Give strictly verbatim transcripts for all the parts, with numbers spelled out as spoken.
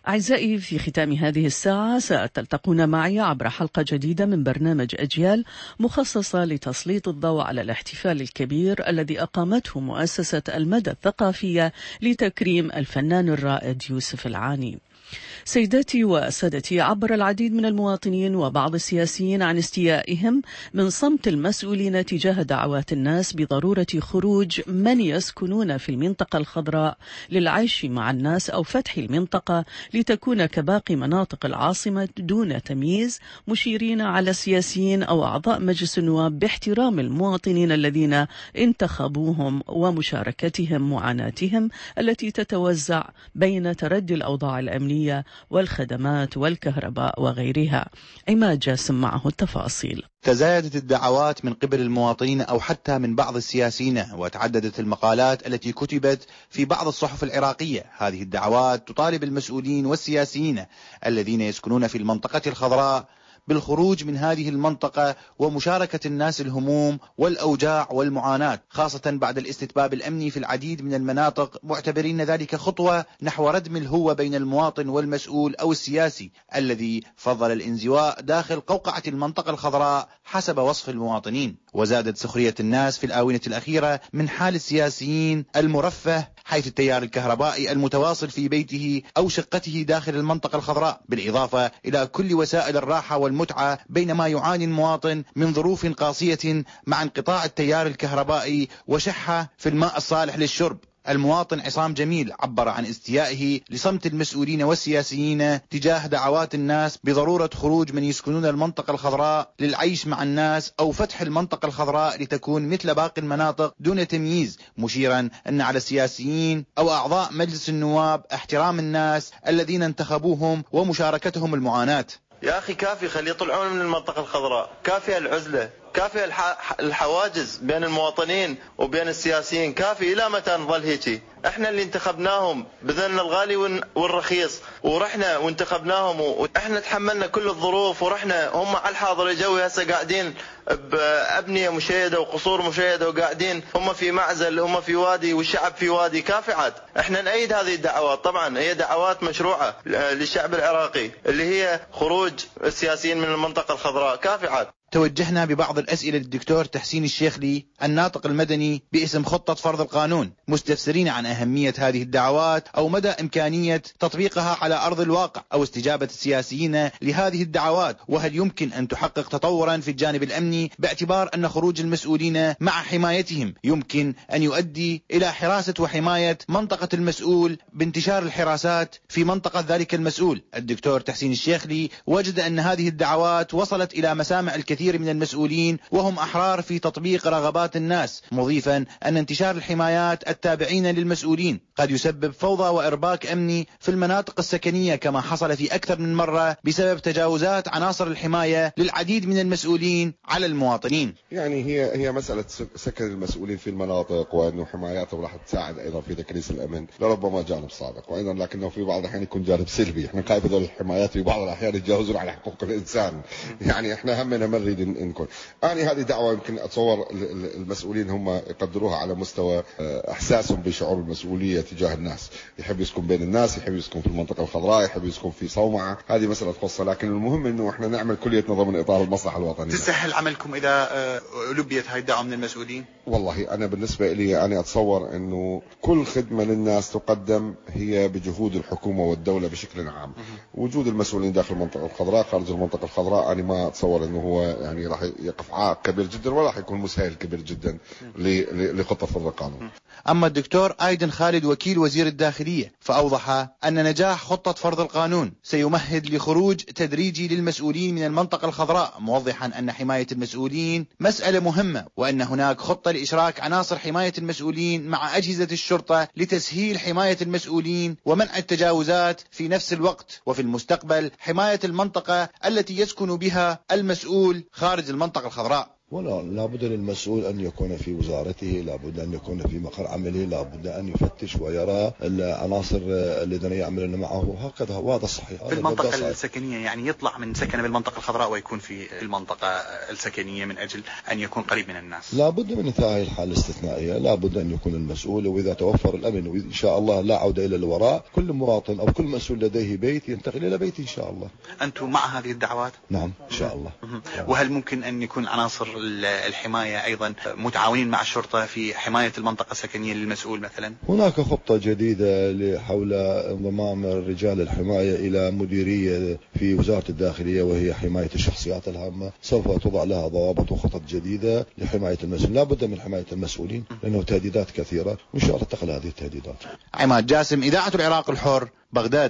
أعزائي، في ختام هذه الساعة ستلتقون معي عبر حلقة جديدة من برنامج أجيال، مخصصة لتسليط الضوء على الاحتفال الكبير الذي أقامته مؤسسة المدى الثقافية لتكريم الفنان الرائد يوسف العاني. سيداتي وسادتي، عبر العديد من المواطنين وبعض السياسيين عن استيائهم من صمت المسؤولين تجاه دعوات الناس بضرورة خروج من يسكنون في المنطقة الخضراء للعيش مع الناس أو فتح المنطقة لتكون كباقي مناطق العاصمة دون تمييز، مشيرين على السياسيين أو أعضاء مجلس النواب باحترام المواطنين الذين انتخبوهم ومشاركتهم معاناتهم التي تتوزع بين تردي الأوضاع الأمنية والخدمات والكهرباء وغيرها. عماد جاسم معه التفاصيل. تزايدت الدعوات من قبل المواطنين أو حتى من بعض السياسيين، وتعددت المقالات التي كتبت في بعض الصحف العراقية. هذه الدعوات تطالب المسؤولين والسياسيين الذين يسكنون في المنطقة الخضراء بالخروج من هذه المنطقة ومشاركة الناس الهموم والأوجاع والمعاناة، خاصة بعد الاستتباب الأمني في العديد من المناطق، معتبرين ذلك خطوة نحو ردم الهوة بين المواطن والمسؤول أو السياسي الذي فضل الانزواء داخل قوقعة المنطقة الخضراء حسب وصف المواطنين. وزادت سخرية الناس في الآونة الأخيرة من حال السياسيين المرفه، حيث التيار الكهربائي المتواصل في بيته أو شقته داخل المنطقة الخضراء، بالإضافة إلى كل وسائل الراحة والمتعة، بينما يعاني المواطن من ظروف قاسية مع انقطاع التيار الكهربائي وشحة في الماء الصالح للشرب. المواطن عصام جميل عبر عن استيائه لصمت المسؤولين والسياسيين تجاه دعوات الناس بضرورة خروج من يسكنون المنطقة الخضراء للعيش مع الناس أو فتح المنطقة الخضراء لتكون مثل باقي المناطق دون تمييز، مشيرا أن على السياسيين أو أعضاء مجلس النواب احترام الناس الذين انتخبوهم ومشاركتهم المعاناة. يا أخي كافي، خليه يطلعون من المنطقة الخضراء، كافية العزلة، كافية الحواجز بين المواطنين وبين السياسيين، كافي. إلى متى نظل هيك؟ احنا اللي انتخبناهم بذلنا الغالي والرخيص، ورحنا وانتخبناهم، واحنا تحملنا كل الظروف، ورحنا هم على الحاضر الجوي هسه قاعدين بأبنية مشيدة وقصور مشيدة، وقاعدين هم في معزل، هم في وادي والشعب في وادي. كافي عاد. احنا نأيد هذه الدعوات، طبعا هي دعوات مشروعة للشعب العراقي اللي هي خروج السياسيين من المنطقة الخضراء. كافي عاد. توجهنا ببعض الأسئلة للدكتور تحسين الشيخلي الناطق المدني باسم خطة فرض القانون، مستفسرين عن أهمية هذه الدعوات أو مدى إمكانية تطبيقها على أرض الواقع، أو استجابة السياسيين لهذه الدعوات، وهل يمكن أن تحقق تطورا في الجانب الأمني باعتبار أن خروج المسؤولين مع حمايتهم يمكن أن يؤدي إلى حراسة وحماية منطقة المسؤول بانتشار الحراسات في منطقة ذلك المسؤول. الدكتور تحسين الشيخلي وجد أن هذه الدعوات وصلت إلى مسامع الكثير كثير من المسؤولين وهم أحرار في تطبيق رغبات الناس، مضيفا أن انتشار الحمايات التابعين للمسؤولين قد يسبب فوضى وإرباك أمني في المناطق السكنية، كما حصل في أكثر من مرة بسبب تجاوزات عناصر الحماية للعديد من المسؤولين على المواطنين. يعني هي هي مسألة سكن المسؤولين في المناطق، وأنه حماياتهم راح تساعد أيضا في تكريس الأمن، لربما جانب صادق، وأيضا لكنه في بعض الأحيان يكون جانب سلبي. احنا خايف هذول الحمايات في بعض الأحيان يتجاوزون على حقوق الإنسان. يعني احنا همنا ما نريد نكون. أنا هذه دعوة يمكن أتصور المسؤولين هم يقدروها على مستوى إحساسهم بشعور المسؤولية تجاه الناس، يحب يسكن بين الناس، يحب يسكن في المنطقة الخضراء، يحب يسكن في صومعة، هذه مسألة خاصة، لكن المهم إنه إحنا نعمل كليتنا ضمن إطار المصلحة الوطنية. تسهل عملكم إذا لبيت هاي الدعوة من المسؤولين؟ والله أنا بالنسبة لي أنا أتصور إنه كل خدمة للناس تقدم هي بجهود الحكومة والدولة بشكل عام. وجود المسؤولين داخل المنطقة الخضراء خارج المنطقة الخضراء أنا ما أتصور إنه هو يعني راح يقف عائق كبير جدا، ولا راح يكون مسهل كبير جدا لخطة فرض القانون. أما الدكتور أيدن خالد وكيل وزير الداخلية فأوضح أن نجاح خطة فرض القانون سيمهد لخروج تدريجي للمسؤولين من المنطقة الخضراء، موضحا أن حماية المسؤولين مسألة مهمة، وأن هناك خطة لإشراك عناصر حماية المسؤولين مع أجهزة الشرطة لتسهيل حماية المسؤولين ومنع التجاوزات في نفس الوقت، وفي المستقبل حماية المنطقة التي يسكن بها المسؤول خارج المنطقة الخضراء. ولا لابد للمسؤول أن يكون في وزارته، لابد أن يكون في مقر عمله، لابد أن يفتش ويرى العناصر الذين يعملون معه، هكذا وهذا صحيح. في المنطقة صحيح. السكنية يعني يطلع من سكنه بالمنطقة الخضراء ويكون في المنطقة السكنية من أجل أن يكون قريب من الناس. لابد من انتهاء الحالة الاستثنائية، لابد أن يكون المسؤول، وإذا توفر الأمن وإن شاء الله لا عودة إلى الوراء، كل مواطن أو كل مسؤول لديه بيت ينتقل إلى بيته إن شاء الله. أنتم مع هذه الدعوات؟ نعم إن شاء الله. وهل ممكن أن يكون عناصر الحماية أيضا متعاونين مع الشرطة في حماية المنطقة السكنية للمسؤول مثلا؟ هناك خطة جديدة حول انضمام رجال الحماية إلى مديرية في وزارة الداخلية، وهي حماية الشخصيات الهامة، سوف توضع لها ضوابط وخطط جديدة لحماية المسؤولين. لا بد من حماية المسؤولين لأنه تهديدات كثيرة، وإن شاء الله تقل هذه التهديدات. عماد جاسم، إذاعة العراق الحر، بغداد.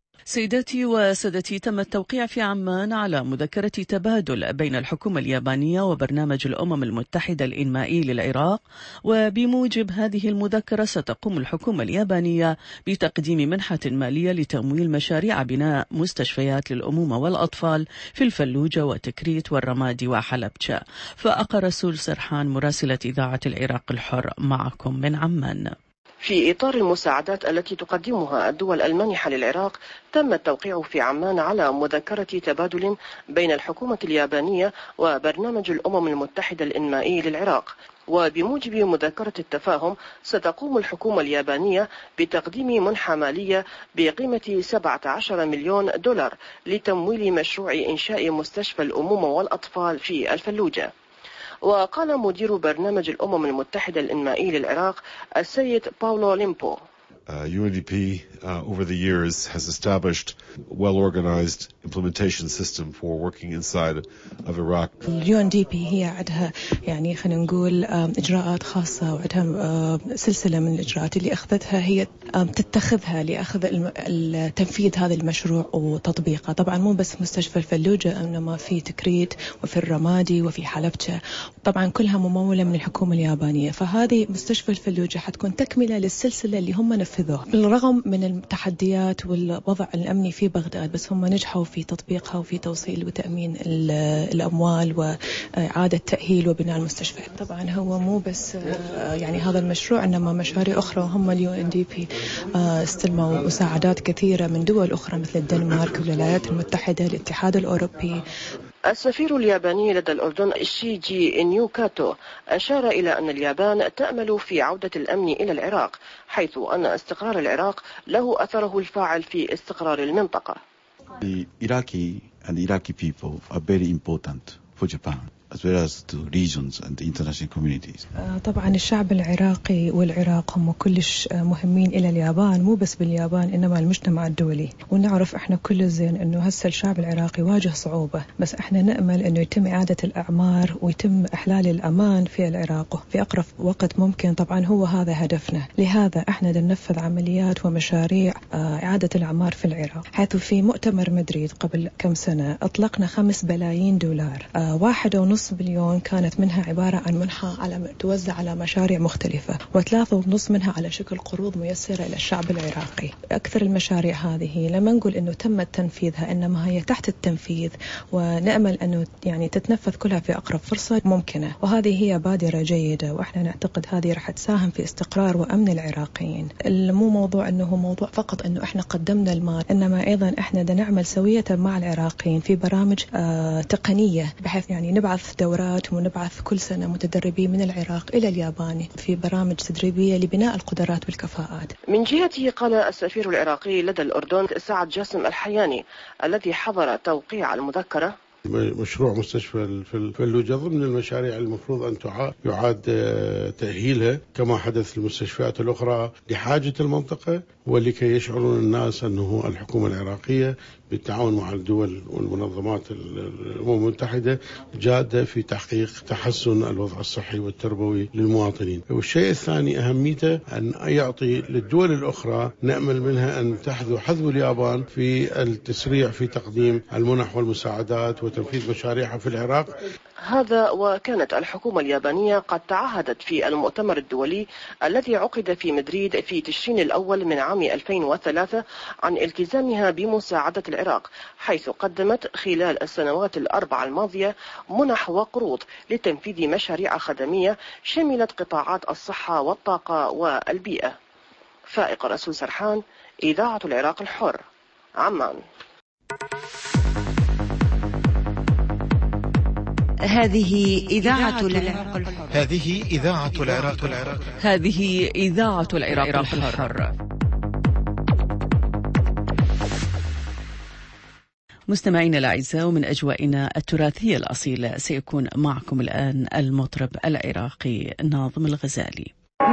سيداتي وسادتي، تم التوقيع في عمان على مذكرة تبادل بين الحكومة اليابانية وبرنامج الأمم المتحدة الإنمائي للعراق، وبموجب هذه المذكرة ستقوم الحكومة اليابانية بتقديم منحة مالية لتمويل مشاريع بناء مستشفيات للأمومة والأطفال في الفلوجة وتكريت والرمادي وحلبجة. فأقر رسول سرحان مراسلة إذاعة العراق الحر معكم من عمان. في إطار المساعدات التي تقدمها الدول المانحة للعراق، تم التوقيع في عمان على مذكرة تبادل بين الحكومة اليابانية وبرنامج الأمم المتحدة الإنمائي للعراق. وبموجب مذكرة التفاهم ستقوم الحكومة اليابانية بتقديم منحة مالية بقيمة سبعة عشر مليون دولار لتمويل مشروع إنشاء مستشفى الأمومة والأطفال في الفلوجة. وقال مدير برنامج الأمم المتحدة الإنمائي للعراق السيد باولو ليمبو: Uh, U N D P uh, over the years has established a well-organized implementation system for working inside of Iraq. U N D P هي عندها يعني خلينا نقول إجراءات خاصة، وعندها سلسلة من الإجراءات اللي أخذتها هي تتخذها لأخذ التنفيذ هذا المشروع وتطبيقه. طبعا مو بس مستشفى الفلوجة، إنما في تكريت وفي الرمادي وفي حلبجة، طبعا كلها ممولة من الحكومة اليابانية. فهذه مستشفى الفلوجة حتكون تكملة للسلسلة اللي هم نفذوها بالرغم من التحديات والوضع الأمني في بغداد، بس هم نجحوا في تطبيقها وفي توصيل وتأمين الأموال وإعادة تأهيل وبناء المستشفيات. طبعا هو مو بس يعني هذا المشروع، إنما مشاريع أخرى. هم اليو إن دي بي استلموا مساعدات كثيرة من دول أخرى مثل الدنمارك والولايات المتحدة، الاتحاد الأوروبي. السفير الياباني لدى الأردن شيجي نيوكاتو أشار إلى أن اليابان تأمل في عودة الأمن إلى العراق، حيث أن استقرار العراق له أثره الفاعل في استقرار المنطقة. The Iraqi and Iraqi people are very important for Japan, as well as to regions and the international communities. طبعا الشعب العراقي والعراق هم كلش مهمين إلى اليابان، مو بس باليابان إنما المجتمع الدولي. ونعرف إحنا كل زين إنه هسه الشعب العراقي واجه صعوبة، بس إحنا نأمل إنه يتم إعادة الأعمار ويتم إحلال الأمان في العراق في أقرب وقت ممكن. طبعا هو هذا هدفنا، لهذا إحنا ننفذ عمليات ومشاريع إعادة الأعمار في العراق، حيث في مؤتمر مدريد قبل كم سنة أطلقنا خمس بلايين دولار، واحد ونص بليون كانت منها عبارة عن منحة على توزع على مشاريع مختلفة، وثلاثة ونص منها على شكل قروض ميسرة إلى الشعب العراقي. أكثر المشاريع هذه لما نقول إنه تم تنفيذها، إنما هي تحت التنفيذ، ونأمل إنه يعني تتنفذ كلها في أقرب فرصة ممكنة. وهذه هي بادرة جيدة، وإحنا نعتقد هذه راح تساهم في استقرار وأمن العراقيين. مو موضوع إنه هو موضوع فقط إنه إحنا قدمنا المال، إنما أيضا إحنا دا نعمل سوية مع العراقيين في برامج آه تقنية، بحيث يعني نبعث دورات ونبعث كل سنة متدربين من العراق إلى اليابان في برامج تدريبية لبناء القدرات والكفاءات. من جهته قال السفير العراقي لدى الأردن سعد جاسم الحياني الذي حضر توقيع المذكرة: مشروع مستشفى الفلوجة ضمن المشاريع المفروض أن يعاد تأهيلها كما حدث المستشفيات الأخرى لحاجة المنطقة، ولكي يشعرون الناس أنه الحكومة العراقية بالتعاون مع الدول والمنظمات الأمم المتحدة جادة في تحقيق تحسن الوضع الصحي والتربوي للمواطنين. والشيء الثاني أهميته أن يعطي للدول الأخرى، نأمل منها أن تحذو حذو اليابان في التسريع في تقديم المنح والمساعدات وتنفيذ مشاريعها في العراق. هذا وكانت الحكومة اليابانية قد تعهدت في المؤتمر الدولي الذي عقد في مدريد في تشرين الأول من عام ألفين وثلاثة عن التزامها بمساعدة العراق، حيث قدمت خلال السنوات الأربع الماضية منح وقروض لتنفيذ مشاريع خدمية شملت قطاعات الصحة والطاقة والبيئة. فائق رسول سرحان، إذاعة العراق الحر، عمان. هذه إذاعة العراق الحر. هذه إذاعة العراق الحر. هذه إذاعة العراق الحر. مستمعينا الأعزاء، ومن أجوائنا التراثية الأصيلة سيكون معكم الآن المطرب العراقي ناظم الغزالي.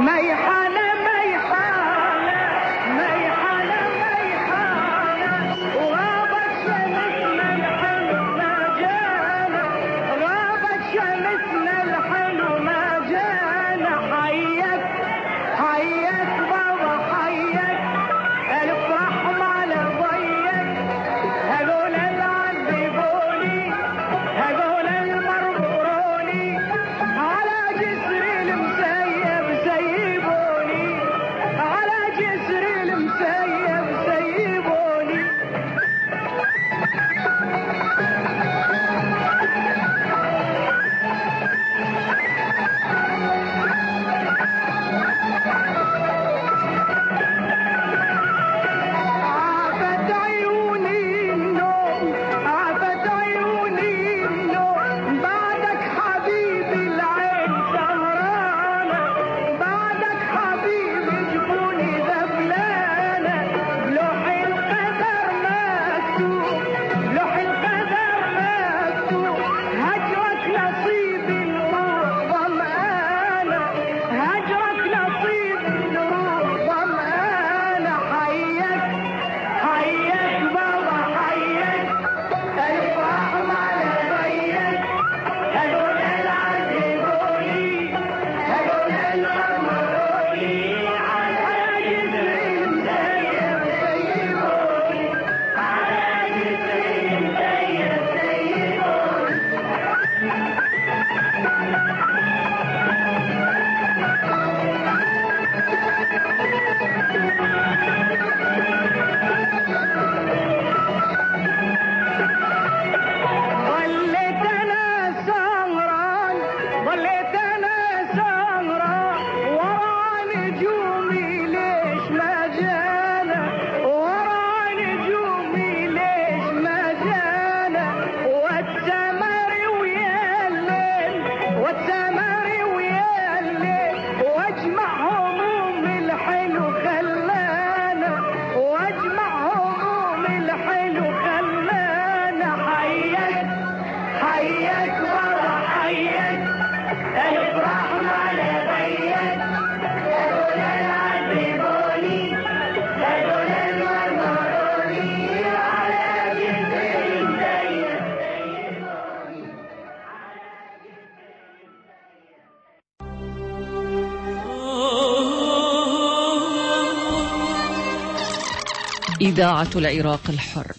إذاعة العراق الحر.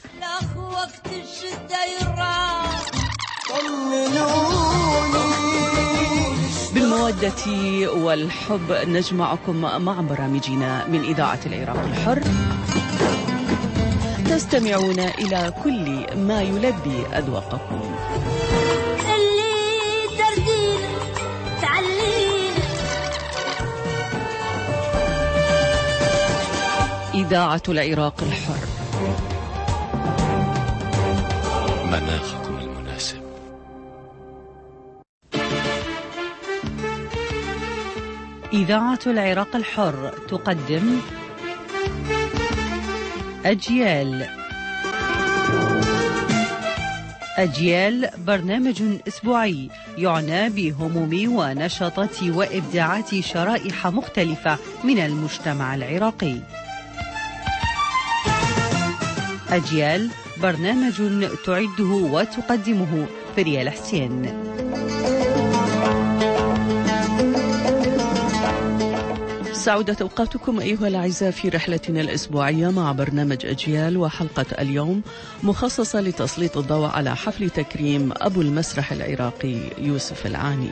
وقت الشدة يراح بالمودة والحب نجمعكم مع برامجنا من إذاعة العراق الحر. تستمعون إلى كل ما يلبي أذواقكم. اللي تردين تعلين إذاعة العراق الحر. مناخكم المناسب. إذاعة العراق الحر تقدم أجيال. أجيال برنامج أسبوعي يعنى بهموم ونشاطات وإبداعات شرائح مختلفة من المجتمع العراقي. أجيال برنامج تعده وتقدمه فريال حسين. سعودت أوقاتكم أيها الأعزاء في رحلتنا الأسبوعية مع برنامج أجيال، وحلقة اليوم مخصصة لتسليط الضوء على حفل تكريم أبو المسرح العراقي يوسف العاني.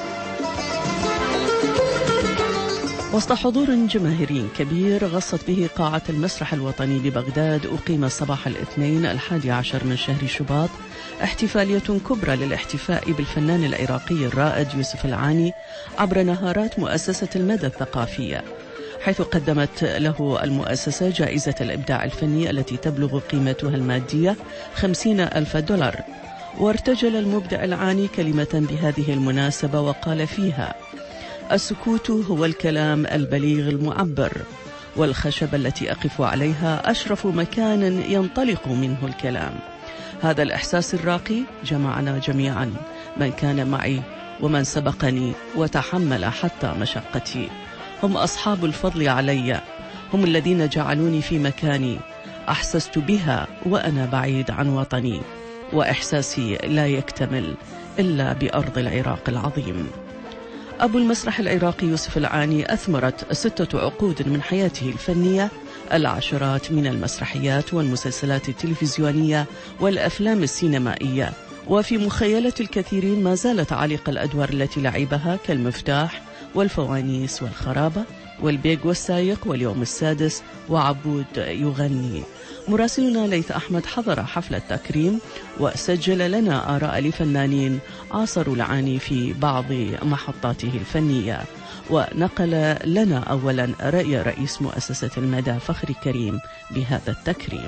وسط حضور جماهيري كبير غصت به قاعة المسرح الوطني ببغداد، أقيم صباح الاثنين الحادي عشر من شهر شباط احتفالية كبرى للاحتفاء بالفنان العراقي الرائد يوسف العاني عبر نهارات مؤسسة المدى الثقافية، حيث قدمت له المؤسسة جائزة الإبداع الفني التي تبلغ قيمتها المادية خمسين ألف دولار. وارتجل المبدع العاني كلمة بهذه المناسبة وقال فيها: السكوت هو الكلام البليغ المعبر، والخشبة التي أقف عليها أشرف مكان ينطلق منه الكلام. هذا الإحساس الراقي جمعنا جميعا، من كان معي ومن سبقني وتحمل حتى مشقتي. هم أصحاب الفضل علي، هم الذين جعلوني في مكاني أحسست بها وأنا بعيد عن وطني، وإحساسي لا يكتمل إلا بأرض العراق العظيم. أبو المسرح العراقي يوسف العاني أثمرت ستة عقود من حياته الفنية العشرات من المسرحيات والمسلسلات التلفزيونية والأفلام السينمائية، وفي مخيلة الكثيرين ما زالت عالقة الأدوار التي لعبها كالمفتاح والفوانيس والخرابة والبيج والسايق واليوم السادس وعبود يغني. مراسلنا ليث أحمد حضر حفل التكريم وسجل لنا آراء لفنانين عاصروا العاني في بعض محطاته الفنية، ونقل لنا أولا رأي رئيس مؤسسة المدى فخري كريم بهذا التكريم.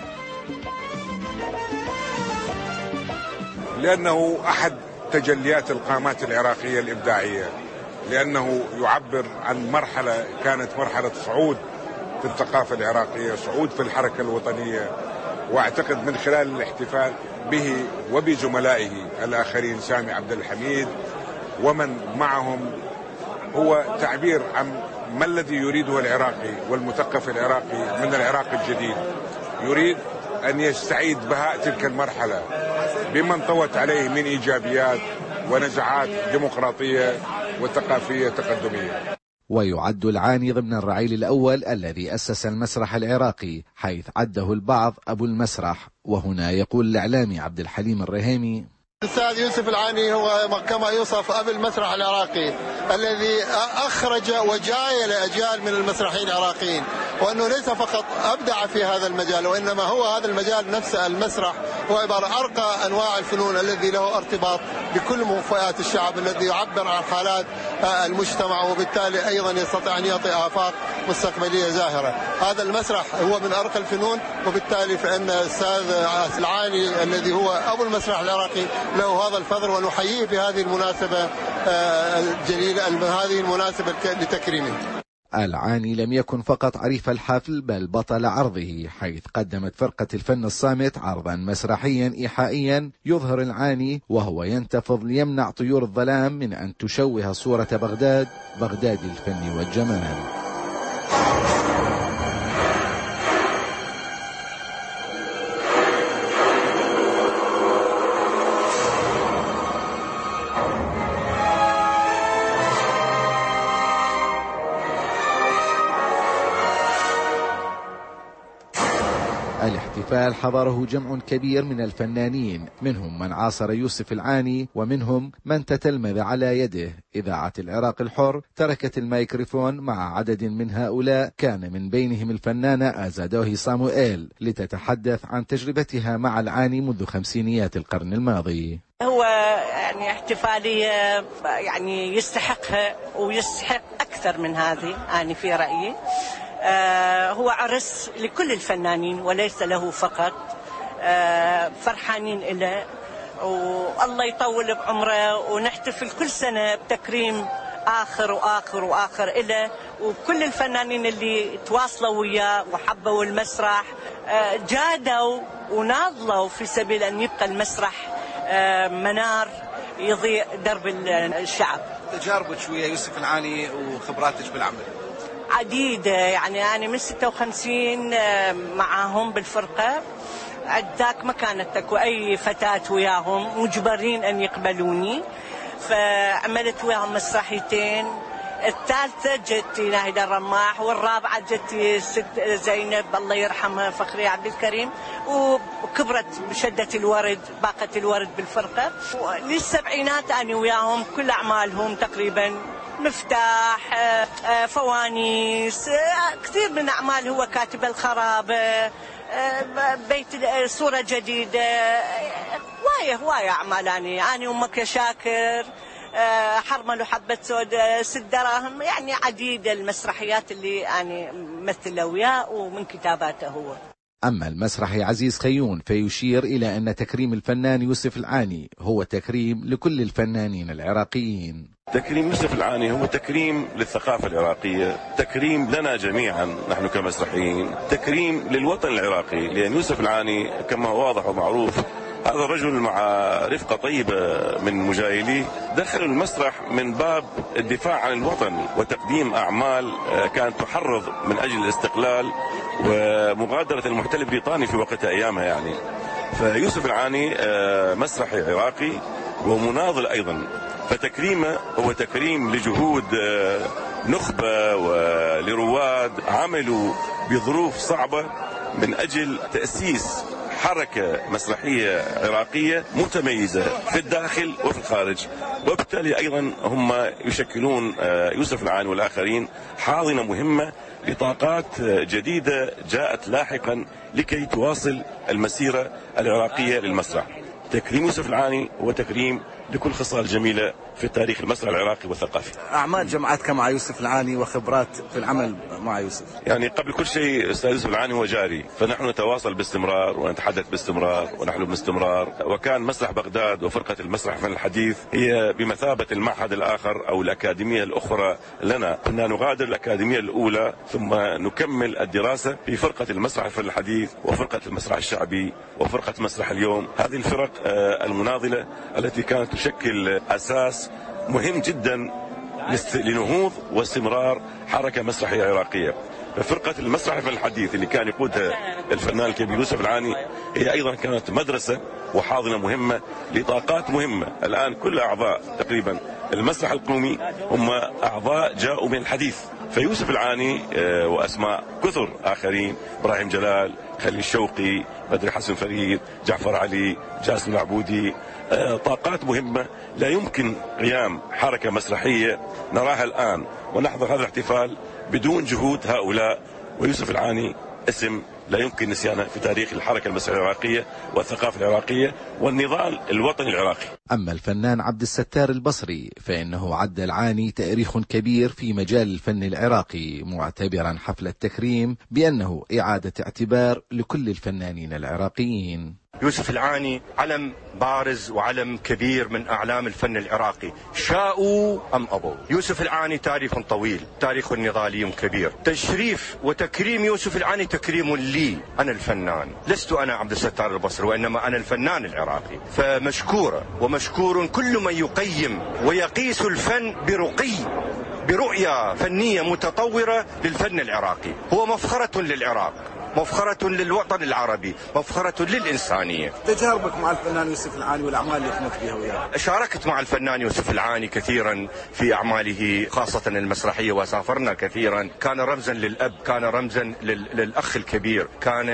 لأنه أحد تجليات القامات العراقية الإبداعية، لأنه يعبر عن مرحلة كانت مرحلة صعود في الثقافة العراقية، صعود في الحركة الوطنية، واعتقد من خلال الاحتفال به وبزملائه الآخرين سامي عبد الحميد ومن معهم هو تعبير عن ما الذي يريده العراقي والمثقف العراقي من العراق الجديد. يريد أن يستعيد بهاء تلك المرحلة بما انطوت عليه من إيجابيات ونزعات ديمقراطية وثقافية تقدمية. ويعد العاني ضمن الرعيل الأول الذي أسس المسرح العراقي، حيث عده البعض أبو المسرح. وهنا يقول الإعلامي عبد الحليم الرهيمي: الأستاذ يوسف العاني هو كما يوصف أبو المسرح العراقي الذي أخرج وجايل أجيال من المسرحيين العراقيين، وأنه ليس فقط أبدع في هذا المجال وإنما هو هذا المجال نفسه المسرح هو عبارة أرقى أنواع الفنون الذي له ارتباط بكل فئات الشعب، الذي يعبر عن حالات المجتمع وبالتالي أيضا يستطيع أن يعطي آفاق مستقبلية زاهرة. هذا المسرح هو من أرقى الفنون، وبالتالي فإن الأستاذ العاني الذي هو أبو المسرح العراقي له هذا الفضل، ونحييه بهذه المناسبة الجليلة، هذه المناسبة لتكريمه. العاني لم يكن فقط عريف الحفل بل بطل عرضه، حيث قدمت فرقة الفن الصامت عرضا مسرحيا إيحائيا يظهر العاني وهو ينتفض ليمنع طيور الظلام من أن تشوه صورة بغداد، بغداد الفن والجمال. الاحتفال حضره جمع كبير من الفنانين، منهم من عاصر يوسف العاني ومنهم من تتلمذ على يده. إذاعة العراق الحر تركت الميكروفون مع عدد من هؤلاء، كان من بينهم الفنانة آزادوهي صاموئيل، لتتحدث عن تجربتها مع العاني منذ خمسينيات القرن الماضي. هو يعني احتفالية يعني يستحقها ويستحق أكثر من هذه، أنا في رأيي. آه هو عرس لكل الفنانين وليس له فقط. آه فرحانين له والله يطول بعمره، ونحتفل كل سنة بتكريم آخر وآخر وآخر له، وكل الفنانين اللي تواصلوا وياه وحبوا المسرح آه جادوا وناضلوا في سبيل أن يبقى المسرح آه منار يضيء درب الشعب. تجاربك ويا يوسف العاني وخبراتك بالعمل عديدة، يعني أنا من ستة وخمسين معاهم بالفرقة، ذاك ما كانت اكو أي فتاة وياهم، مجبرين أن يقبلوني، فعملت وياهم مسرحيتين الثالثة جدتي ناهدة الرماح، والرابعة جدتي الست زينب الله يرحمها فخرية عبد الكريم، وكبرت بشدة الورد باقة الورد بالفرقة. للسبعينات أنا وياهم كل أعمالهم تقريبا مفتاح، فوانيس، كثير من أعمال هو كاتب الخرابة، بيت صورة جديدة، وايه وايه أعمال. أنا أنا أمك يا شاكر، حرمل وحبة سوداء، ست دراهم، يعني عديدة المسرحيات اللي أنا مثل وياه ومن كتاباته هو. أما المسرحي عزيز خيون فيشير إلى أن تكريم الفنان يوسف العاني هو تكريم لكل الفنانين العراقيين. تكريم يوسف العاني هو تكريم للثقافة العراقية، تكريم لنا جميعا نحن كمسرحيين، تكريم للوطن العراقي، لأن يوسف العاني كما هو واضح ومعروف هذا الرجل مع رفقة طيبة من مجايليه دخلوا المسرح من باب الدفاع عن الوطن وتقديم أعمال كانت تحرض من أجل الاستقلال ومغادرة المحتل البريطاني في وقت أيامها يعني. فيوسف العاني مسرحي عراقي ومناضل أيضا، فتكريمه هو تكريم لجهود نخبة ولرواد عملوا بظروف صعبة من أجل تأسيس حركة مسرحية عراقية متميزة في الداخل وفي الخارج، وبالتالي أيضا هم يشكلون يوسف العاني والآخرين حاضنة مهمة لطاقات جديدة جاءت لاحقا لكي تواصل المسيرة العراقية للمسرح. تكريم يوسف العاني هو تكريم لكل خصال جميلة في التاريخ المسرح العراقي والثقافي. أعمال جمعتك مع يوسف العاني وخبرات في العمل مع يوسف. يعني قبل كل شيء أستاذ يوسف العاني هو جاري، فنحن نتواصل باستمرار ونتحدث باستمرار ونحلم باستمرار. وكان مسرح بغداد وفرقة المسرح الفن الحديث هي بمثابة المعهد الآخر أو الأكاديمية الأخرى لنا. كنا نغادر الأكاديمية الأولى ثم نكمل الدراسة في فرقة المسرح الفن الحديث وفرقة المسرح الشعبي وفرقة مسرح اليوم. هذه الفرق المناضلة التي كانت تشكل أساس مهم جدا لنهوض واستمرار حركة مسرحية عراقية. ففرقة المسرح الفن الحديث اللي كان يقودها الفنان الكبير يوسف العاني هي أيضا كانت مدرسة وحاضنة مهمة لطاقات مهمة. الآن كل أعضاء تقريبا المسرح القومي هم أعضاء جاءوا من الحديث. فيوسف العاني وأسماء كثر آخرين، إبراهيم جلال، خليل الشوقي، بدر حسن فريد، جعفر علي، جاسم العبودي، طاقات مهمة لا يمكن قيام حركة مسرحية نراها الآن ونحضر هذا الاحتفال بدون جهود هؤلاء. ويوسف العاني اسم لا يمكن نسيانه في تاريخ الحركة المسرحية العراقية والثقافة العراقية والنضال الوطني العراقي. أما الفنان عبد الستار البصري فإنه عد العاني تاريخ كبير في مجال الفن العراقي، معتبرا حفل التكريم بأنه إعادة اعتبار لكل الفنانين العراقيين. يوسف العاني علم بارز وعلم كبير من أعلام الفن العراقي، شاءوا أم أبوا. يوسف العاني تاريخ طويل، تاريخ نضالي كبير. تشريف وتكريم يوسف العاني تكريم لي، أنا الفنان، لست أنا عبد الستار البصري وإنما أنا الفنان العراقي. فمشكورة ومشكور كل من يقيم ويقيس الفن برقي برؤية فنية متطورة للفن العراقي. هو مفخرة للعراق، مفخرة للوطن العربي، مفخرة للإنسانية. تجاربك مع الفنان يوسف العاني والأعمال اللي قمت بها وياه؟ شاركت مع الفنان يوسف العاني كثيرا في أعماله خاصة المسرحية وسافرنا كثيرا. كان رمزا للأب، كان رمزا للأخ الكبير، كان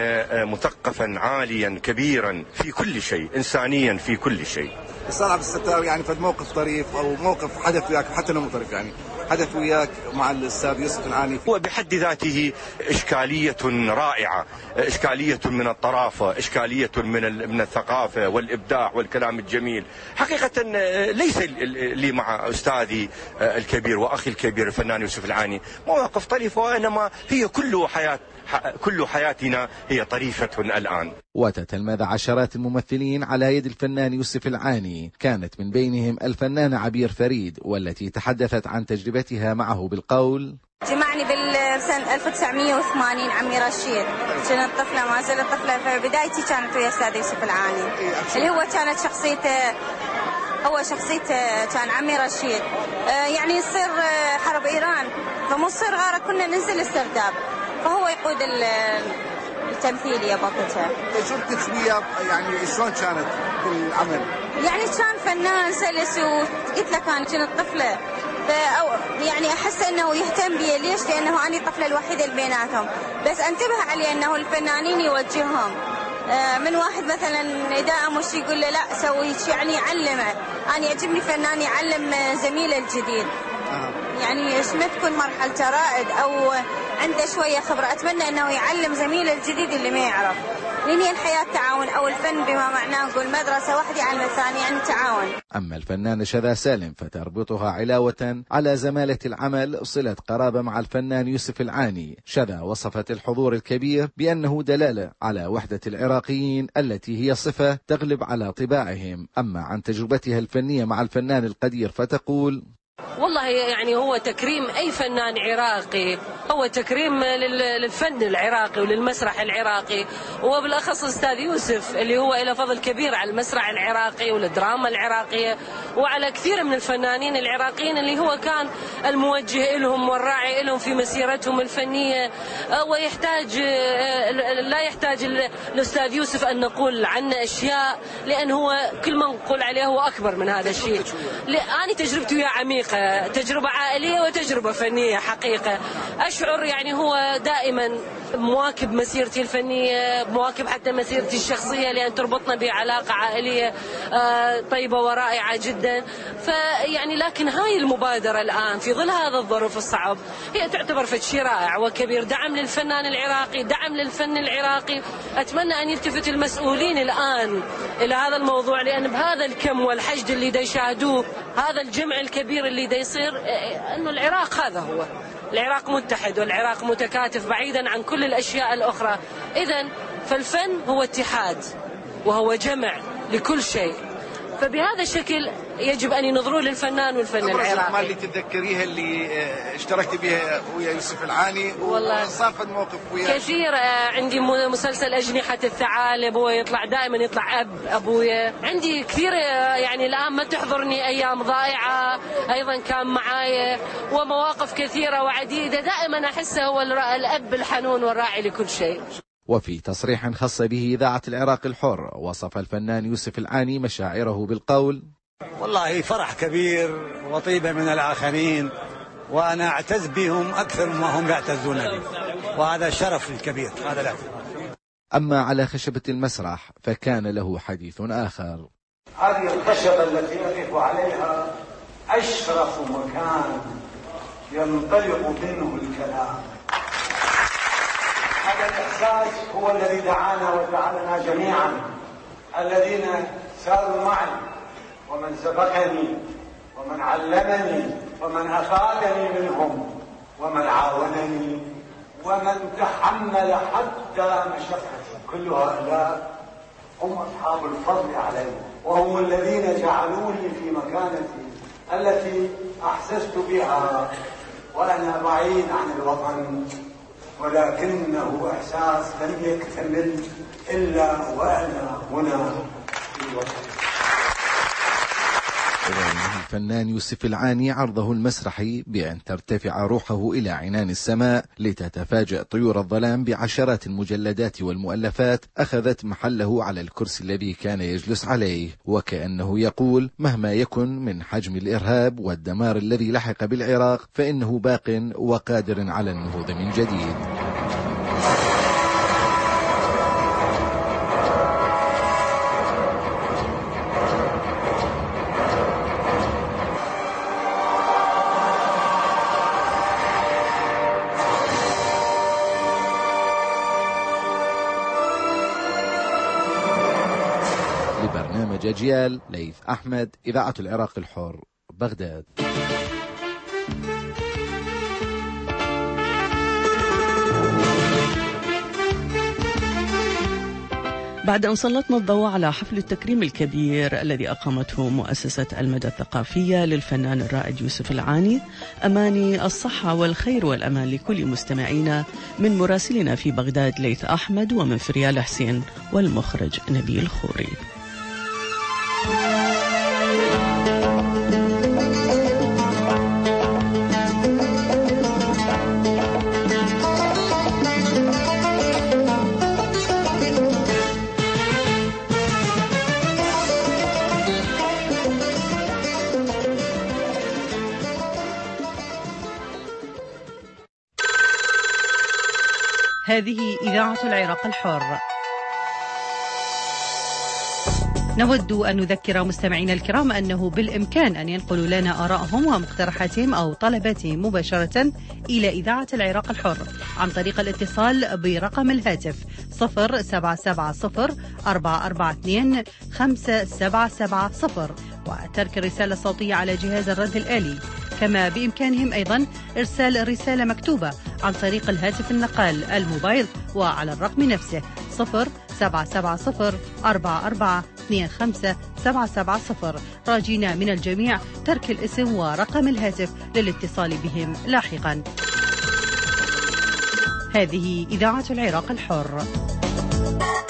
مثقفا عاليا كبيرا في كل شيء، إنسانيا في كل شيء. أستاذ عبد الستار، يعني فد موقف طريف أو موقف حدث وياك حتى لو مو طريف يعني حدث وياك مع الأستاذ يوسف العاني؟ هو بحد ذاته إشكالية رائعة، إشكالية من الطرافة، إشكالية من من الثقافة والإبداع والكلام الجميل. حقيقة ليس لي مع أستاذي الكبير وأخي الكبير الفنان يوسف العاني مواقف طريفة، وإنما هي كل حياة كل حياتنا هي طريفة الآن. وتتلمذ عشرات الممثلين على يد الفنان يوسف العاني، كانت من بينهم الفنانة عبير فريد، والتي تحدثت عن تجربتها معه بالقول: جمعني بالسنة ألف وتسعمئة وثمانين عمي رشيد، كنت طفلة ما زلت طفلة، فبدايتي كانت ويا أستاذ يوسف العاني اللي هو كانت شخصيته هو شخصيته كان عمي رشيد. يعني يصير حرب إيران فمو تصير غارة، كنا ننزل السرداب فهو يقود التمثيلية بطلتها. تجربتك وياه يعني شلون كانت بالعمل؟ يعني كان فنان سلس، وقلت لك أنا كنت طفلة أو يعني أحس أنه يهتم بي. ليش؟ لأنه أنا الطفلة الوحيدة اللي بيناتهم، بس انتبه عليه أنه الفنانين يوجههم. من واحد مثلا إذا مش يقول له لا سوي يعني يعلمه. أنا يعجبني فنان يعلم زميله الجديد، يعني اسمه تكون مرحلة رائد أو عنده شوية خبرة، أتمنى أنه يعلم زميله الجديد اللي ما يعرف، لأن هي الحياة تعاون، أو الفن بما معناه نقول مدرسة واحد يعلم الثاني، يعني تعاون. أما الفنانة شذى سالم فتربطها علاوة على زمالة العمل صلة قرابة مع الفنان يوسف العاني. شذى وصفت الحضور الكبير بأنه دلالة على وحدة العراقيين التي هي صفة تغلب على طباعهم. أما عن تجربتها الفنية مع الفنان القدير فتقول: والله يعني هو تكريم أي فنان عراقي، هو تكريم للفن العراقي وللمسرح العراقي، وبالأخص الأستاذ يوسف اللي هو له فضل كبير على المسرح العراقي والدراما العراقية وعلى كثير من الفنانين العراقيين اللي هو كان الموجه لهم والراعي لهم في مسيرتهم الفنية. ويحتاج لا يحتاج الأستاذ يوسف أن نقول عنه أشياء، لأن هو كل ما نقول عليه هو أكبر من هذا الشيء. أنا تجربتي وياه عميقة، تجربة عائلية وتجربة فنية حقيقة. أشعر يعني هو دائما مواكب مسيرتي الفنية، مواكب حتى مسيرتي الشخصية، لأن تربطنا بعلاقة عائلية طيبة ورائعة جدا. فيعني لكن هاي المبادرة الآن في ظل هذا الظروف الصعب هي تعتبر شيء رائع وكبير، دعم للفنان العراقي، دعم للفن العراقي. أتمنى أن يلتفت المسؤولين الآن إلى هذا الموضوع، لأن بهذا الكم والحشد اللي دا يشاهدوه، هذا الجمع الكبير اللي دا يصير، أنه العراق هذا هو العراق متحد والعراق متكاتف بعيدا عن كل الأشياء الأخرى. إذن فالفن هو اتحاد وهو جمع لكل شيء، فبهذا الشكل يجب أن ينظروا للفنان والفن العراقي. ما اللي تتذكريها اللي اشتركت بها ويا يوسف العاني وصار في الموقف ويا كثير؟ عندي مسلسل أجنحة الثعالب ويطلع دائما يطلع أب أبويا. عندي كثير يعني الآن ما تحضرني أيام ضائعة أيضا كان معايا، ومواقف كثيرة وعديدة. دائما أحسه هو الأب الحنون والراعي لكل شيء. وفي تصريح خاص به إذاعة العراق الحر وصف الفنان يوسف العاني مشاعره بالقول: والله فرح كبير وطيبة من الآخرين، وأنا أعتز بهم أكثر مما هم يعتزون بي، وهذا شرف الكبير. هذا لا. أما على خشبة المسرح فكان له حديث آخر. هذه الخشبة التي أقف عليها أشرف مكان ينطلق منه الكلام. هذا الإحساس هو الذي دعانا وجعلنا جميعا الذين ساروا معي، ومن سبقني ومن علمني ومن أفادني منهم ومن عاونني ومن تحمل حتى مشقتي. كل هؤلاء هم أصحاب الفضل علي، وهم الذين جعلوني في مكانتي التي أحسست بها وأنا بعيد عن الوطن، ولكنه إحساس لم يكتمل إلا وأنا هنا في وطني. الفنان يوسف العاني عرضه المسرحي بأن ترتفع روحه إلى عنان السماء لتتفاجأ طيور الظلام بعشرات المجلدات والمؤلفات أخذت محله على الكرسي الذي كان يجلس عليه، وكأنه يقول: مهما يكن من حجم الإرهاب والدمار الذي لحق بالعراق فإنه باق وقادر على النهوض من جديد. لبرنامج أجيال، ليث أحمد، إذاعة العراق الحر، بغداد. بعد أن سلطنا الضوء على حفل التكريم الكبير الذي أقامته مؤسسة المدى الثقافية للفنان الرائد يوسف العاني، أماني الصحة والخير والأمان لكل مستمعينا من مراسلنا في بغداد ليث أحمد، ومن فريال حسين والمخرج نبيل خوري. هذه إذاعة العراق الحر. نود أن نذكر مستمعينا الكرام أنه بالإمكان أن ينقلوا لنا آراءهم ومقترحاتهم أو طلباتهم مباشرة إلى إذاعة العراق الحر عن طريق الاتصال برقم الهاتف صفر سبعة سبعة صفر أربعة أربعة اثنين خمسة سبعة سبعة صفر وترك الرسالة الصوتية على جهاز الرد الآلي. كما بإمكانهم أيضا إرسال رسالة مكتوبة عن طريق الهاتف النقال الموبايل وعلى الرقم نفسه صفر سبعة سبعة صفر أربعة أربعة اثنين خمسة سبعة سبعة صفر، راجينا من الجميع ترك الاسم ورقم الهاتف للاتصال بهم لاحقا. هذه إذاعة العراق الحر.